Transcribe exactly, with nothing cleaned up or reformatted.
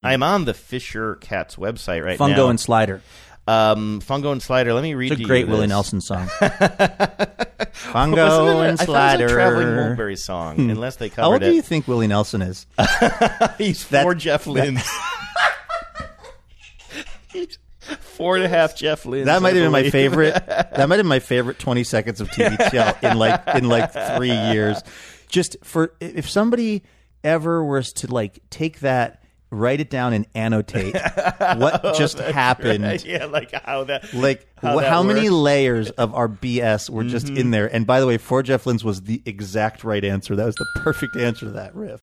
I'm on the Fisher Cats website right Fungo now. Fungo and Slider. Um, Fungo and Slider. Let me read it's a you great this. Willie Nelson song. Fungo and I Slider. It was a Traveling Mulberry song, Hmm. unless they covered How old it. do you think Willie Nelson is? He's four Jeff Lynnes. He's four and a half Jeff Lynnes. That might have I been my believe. favorite. That might have been my favorite twenty seconds of T V in like in like three years. Just for if somebody ever was to like take that, write it down and annotate what Oh, just that's happened. right. Yeah, like how that. Like how, wh- that how many works. layers of our B S were just Mhm. in there? And by the way, for Jeff Lynne's was the exact right answer. That was the perfect answer to that riff.